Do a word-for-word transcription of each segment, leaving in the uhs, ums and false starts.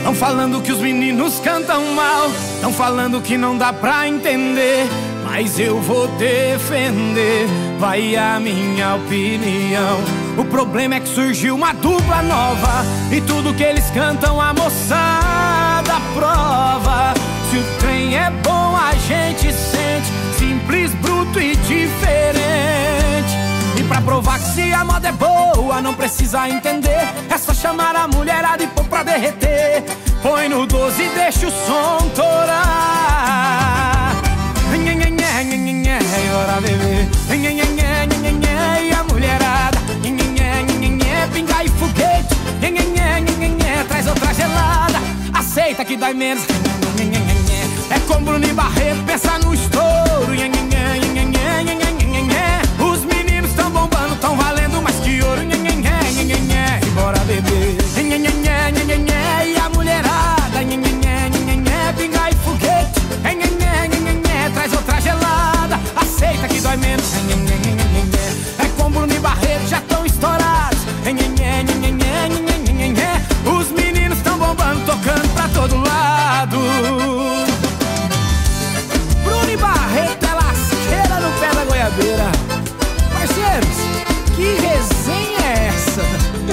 Tão falando que os meninos cantam mal, tão falando que não dá pra entender, mas eu vou defender, vai a minha opinião. O problema é que surgiu uma dupla nova e tudo que eles cantam a moçada prova. Se o trem é bom a gente sente, simples, bruto e diferente. E pra provar que se a moda é boa não precisa entender, é só chamar a mulherada e pôr pra derreter. Põe no doze e deixa o som torar. Bora beber. E a mulherada pinga e foguete. Traz outra gelada, aceita que dói menos. É com Bruno e Barreto, pensa no estouro. Os meninos tão bombando, tão valendo mais que ouro. E bora beber. E a mulherada pinga e foguete. Traz outra gelada, aceita que dói menos. É com Bruno e Barreto, já tão estourados. Os meninos tão bombando, tocando pra todo lado. Bruno e Barreto é lasqueira no pé da goiabeira. Parceiros, que resenha é essa?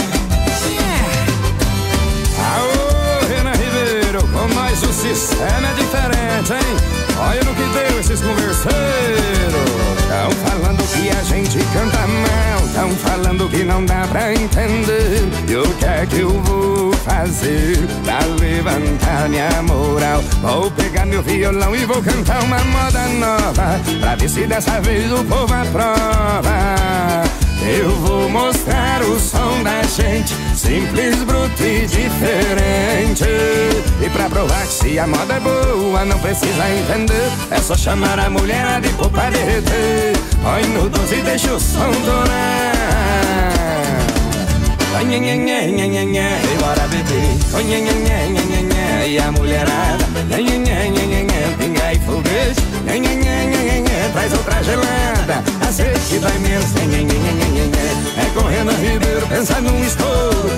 Aô, Renan Ribeiro, com nós o sistema é diferente, hein? Olha no que deu esses converseiros. Tão falando que a gente canta mal, tão falando que não dá pra entender. E o que é que eu vou fazer pra levantar minha moral? Vou pegar meu violão e vou cantar uma moda nova, pra ver se dessa vez o povo aprova. Eu vou mostrar o som da gente, simples, bruto e diferente. E pra provar que se a moda é boa não precisa entender, é só chamar a mulherada e pôr pra derreter. Põe no doze e deixa o som torar. E bora beber. E a mulherada pinga e foguete. Traz outra gelada, aceita que dói menos. É com Renan Ribeiro, pensa num estouro.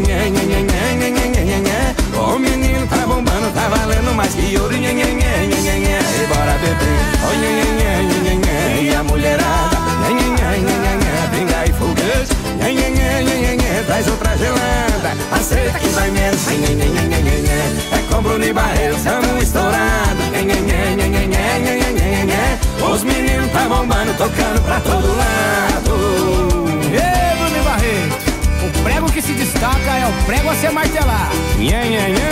O menino tá bombando, tá valendo mais que ouro. E bora beber. E a mulherada pinga e foguete. Traz outra gelada, aceita que dói menos. É com Bruno e Barreto, tamo estourado. Os meninos tá bombando, tocando pra todo lado. Ei, Bruno e Barreto, o prego que se destaca é o prego a ser martelado. Nhe, nhe, nhe.